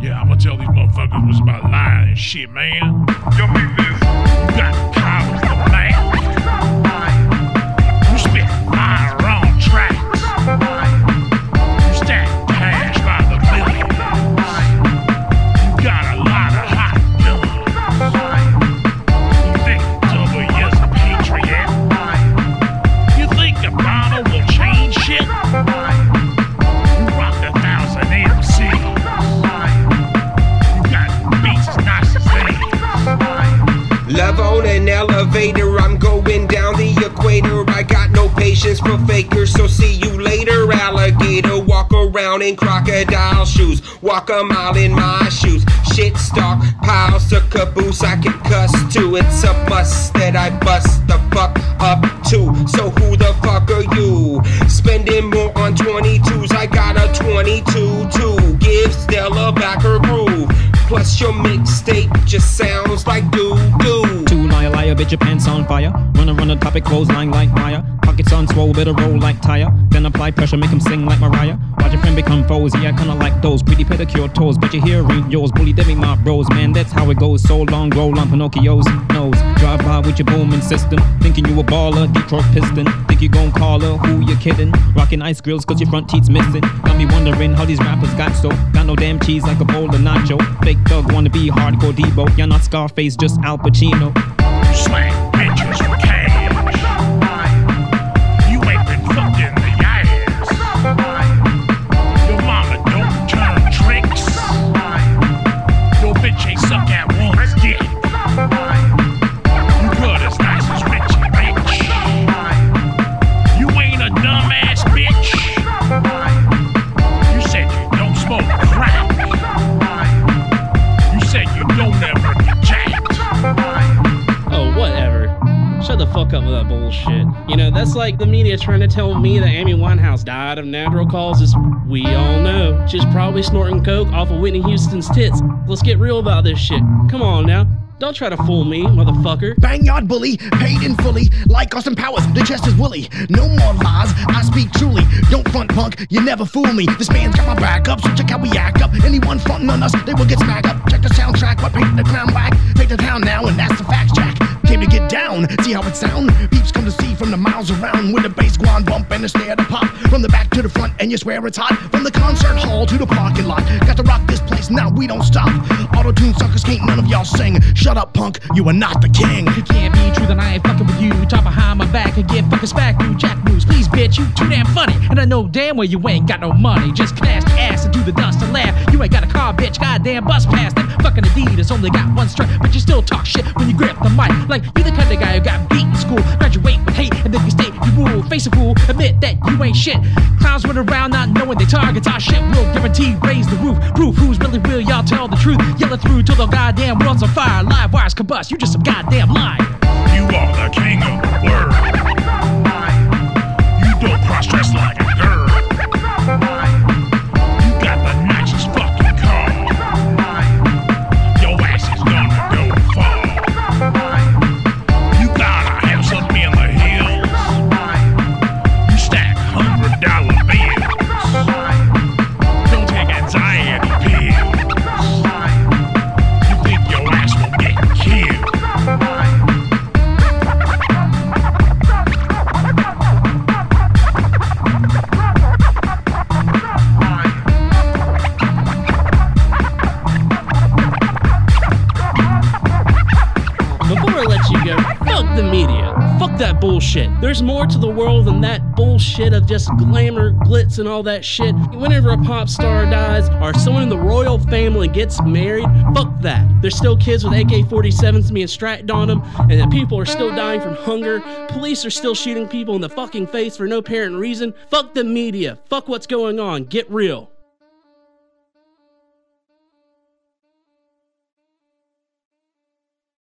Yeah, I'm gonna tell these motherfuckers what's about lying and shit, man. Yo, make this. You got collars to man. You spit my wrong tracks. You stack cash by the million. You got a lot of hot villains. You think W's a patriot? You think Obama will change shit? You rocked 1,000 AMCs. You got beats as nice as they. Love on an elevator, I'm going down the equator. I got no patience for fakers, so see you later, alligator. Walk around in crocodile shoes, walk a mile in my shoes. Shit stock piles to caboose, I can cuss too. It's a must that I bust the fuck up too. So who the fuck are you? Spending more on 22s, I got a 22 too. Give Stella back her groove. Plus your mixtape just sounds like doo-doo. Two liar, bitch, your pants on fire. Run the topic, clothesline like Maya. Pockets on swole, better roll like tire. Then apply pressure, make him sing like Mariah. Watch your friend become foes, yeah, kinda like those pretty pedicure toes. But your hair ain't yours, bully Debbie my bros. Man, that's how it goes, so long, roll on Pinocchio's nose. Drive by with your booming system, thinking you a baller, Detroit Piston. Think you gon' call her, who you kidding? Rocking ice grills cause your front teeth's missing. Got me wondering how these rappers got so. Got no damn cheese like a bowl of nacho. Fake thug wanna be hardcore Debo. You're not Scarface, just Al Pacino. You slang bitches for cash. You ain't been fucked in the ass. Your mama don't turn tricks. Your bitch ain't suck at one's dick. You good as nice as Richie Rich. You ain't a dumbass bitch. You said you don't smoke crack. You said you don't ever get jacked. Oh, whatever. Shut the fuck up with that bullshit. You know, that's like the media trying to tell me that Amy Winehouse died of natural causes. We all know. She's probably snorting coke off of Whitney Houston's tits. Let's get real about this shit. Come on now. Don't try to fool me, motherfucker. Bangyard bully, paid in fully, like Austin Powers, the chest is woolly. No more lies, I speak truly. Don't front punk, you never fool me. This man's got my back up, so check how we act up. Anyone frontin' on us, they will get smacked up. Check the soundtrack, what painting the crown back. Take the town now, and that's the facts, Jack. Came to get down, see how it sound? Peeps come to see from the miles around. With the bass go on bump and the snare to pop. From the back to the front, and you swear it's hot. From the concert hall to the parking lot. Got to rock this place, now we don't stop. Auto-tune suckers can't none of y'all sing. Shut up, punk, you are not the king. It can't be true that I ain't fucking with you. Talk behind my back and get fucking smack you. Jack moves, please bitch, you too damn funny. And I know damn well you ain't got no money. Just cast your ass and do the dust and laugh. You ain't got a car, bitch, goddamn bust past them. Fucking Adidas only got one strap, but you still talk shit when you grip the mic. Like you the kind of guy who got beat in school. Graduate with hate and then you state you rule. Face a fool, admit that you ain't shit. Clowns run around not knowing they targets our shit. Will guarantee raise the roof. Proof who's really real, y'all tell the truth. Yell it through till the goddamn world's on fire. Live wires combust, you just some goddamn lie. You are the king of the world. You don't cross-dress like a girl. You got the nicest fucking car. Your ass is gonna go far. You got a house up in the hills. You stack $100 bills. Don't take anxiety pills. You think your ass will get killed. Before I let you go, fuck the media. Fuck that bullshit. There's more to the world than that bullshit of just glamour, glitz, and all that shit. Whenever a pop star dies or someone in the royal family gets married, fuck that. There's still kids with AK-47s being strapped on them, and the people are still dying from hunger. Police are still shooting people in the fucking face for no apparent reason. Fuck the media. Fuck what's going on. Get real.